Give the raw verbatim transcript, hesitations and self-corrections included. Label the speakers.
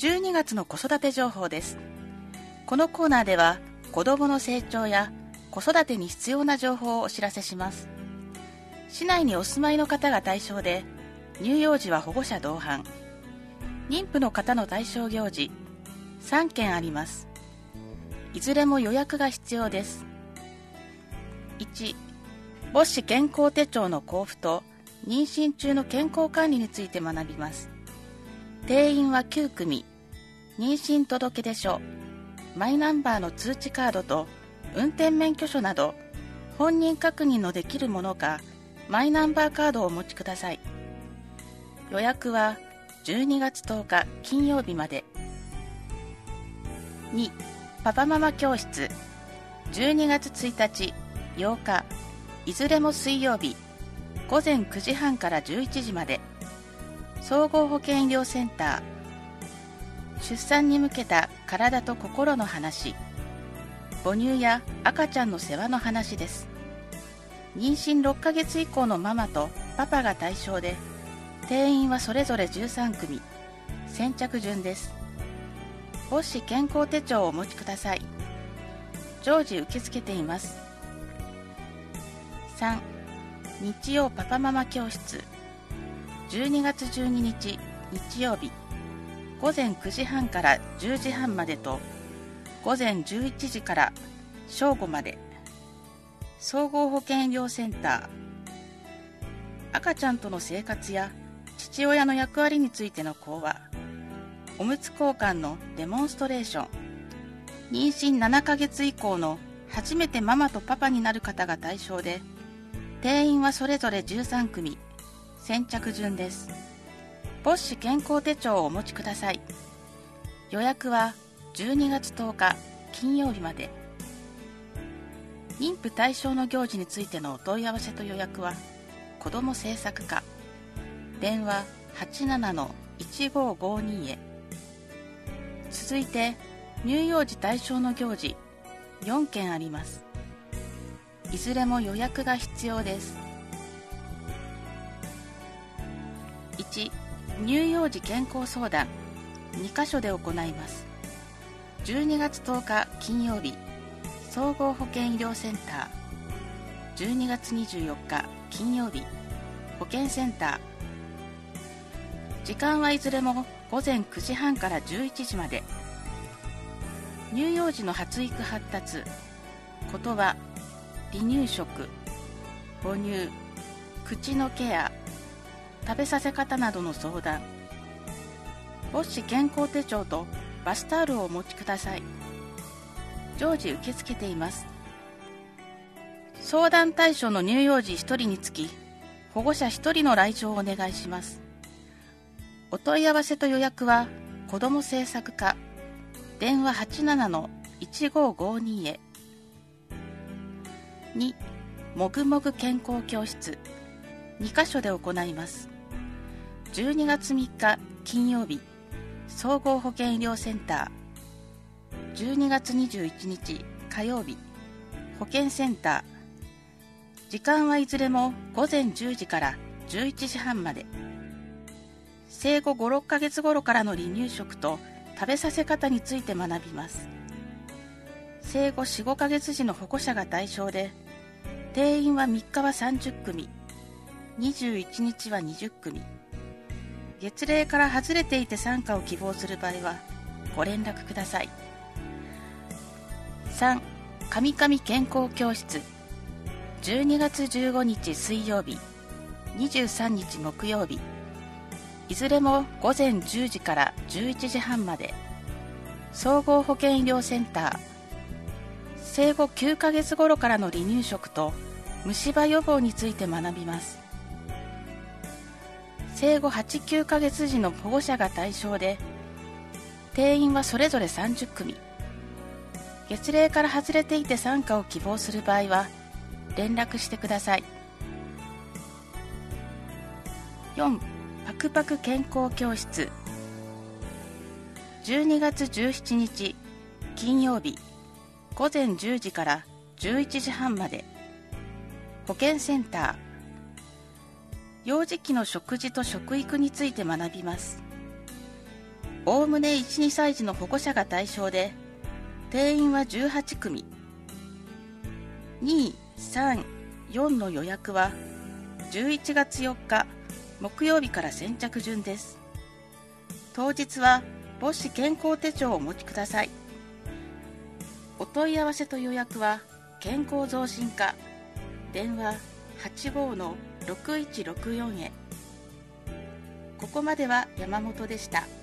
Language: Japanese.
Speaker 1: じゅうにがつの子育て情報です。このコーナーでは子どもの成長や子育てに必要な情報をお知らせします。市内にお住まいの方が対象で、乳幼児は保護者同伴、妊婦の方の対象行事さんけんあります。いずれも予約が必要です。いち、母子健康手帳の交付と妊娠中の健康管理について学びます。定員はきゅうくみ、妊娠届出書、マイナンバーの通知カードと運転免許証など本人確認のできるものかマイナンバーカードをお持ちください。予約はじゅうにがつとおか金曜日まで。に、パパママ教室、じゅうにがつついたち、ようか、いずれも水曜日、ごぜんくじはんからじゅういちじまで。総合保健医療センター。出産に向けた体と心の話、母乳や赤ちゃんの世話の話です。妊娠ろっかげつ以降のママとパパが対象で、定員はそれぞれじゅうさんくみ、先着順です。母子健康手帳をお持ちください。常時受け付けています。さん、日曜パパママ教室、じゅうにがつじゅうににち日曜日、ごぜんくじはんからじゅうじはんまでと、ごぜんじゅういちじから正午まで。総合保健医療センター。赤ちゃんとの生活や父親の役割についての講話、おむつ交換のデモンストレーション、妊娠ななかげつ以降の初めてママとパパになる方が対象で、定員はそれぞれじゅうさんくみ、先着順です。母子健康手帳をお持ちください。予約はじゅうにがつとおか金曜日まで。妊婦対象の行事についてのお問い合わせと予約は子ども政策課、電話 はちななのいちごごに へ。続いて乳幼児対象の行事よんけんあります。いずれも予約が必要です。いち、乳幼児健康相談にかしょで行います。じゅうにがつとおか金曜日、総合保健医療センター。じゅうにがつにじゅうよっか金曜日、保健センター。時間はいずれもごぜんくじはんからじゅういちじまで。乳幼児の発育発達、言葉、離乳食、母乳、口のケア、食べさせ方などの相談。母子健康手帳とバスタオルをお持ちください。常時受け付けています。相談対象の乳幼児ひとりにつき、保護者ひとりの来場をお願いします。お問い合わせと予約は子ども政策課、電話 はちななのいちごごに へ。に、もぐもぐ健康教室にかしょで行います。じゅうにがつみっか金曜日、総合保健医療センター。じゅうにがつにじゅういちにち火曜日、保健センター。時間はいずれもごぜんじゅうじからじゅういちじはんまで。生後ご、ろっかげつ頃からの離乳食と食べさせ方について学びます。生後よん、ごかげつ時の保護者が対象で、定員はみっかはさんじゅっくみ、にじゅういちにちはにじゅっくみ。月齢から外れていて参加を希望する場合はご連絡ください。さん、かみかみ健康教室。じゅうにがつじゅうごにち水曜日、にじゅうさんにち木曜日。いずれもごぜんじゅうじからじゅういちじはんまで。総合保健医療センター。生後きゅうかげつ頃からの離乳食と虫歯予防について学びます。生後はち、きゅうかげつ時の保護者が対象で、定員はそれぞれさんじゅっくみ。月齢から外れていて参加を希望する場合は連絡してください。よん、パクパク健康教室。じゅうにがつじゅうしちにち金曜日、ごぜんじゅうじからじゅういちじはんまで。保健センター。幼児期の食事と食育について学びます。 おおむねいち、にさい児の保護者が対象で、定員はじゅうはちくみ。に、さん、よんの予約はじゅういちがつよっか木曜日から先着順です。当日は母子健康手帳をお持ちください。お問い合わせと予約は健康増進課、電話 はちごーのろくいちろくよん へ。ここまでは山本でした。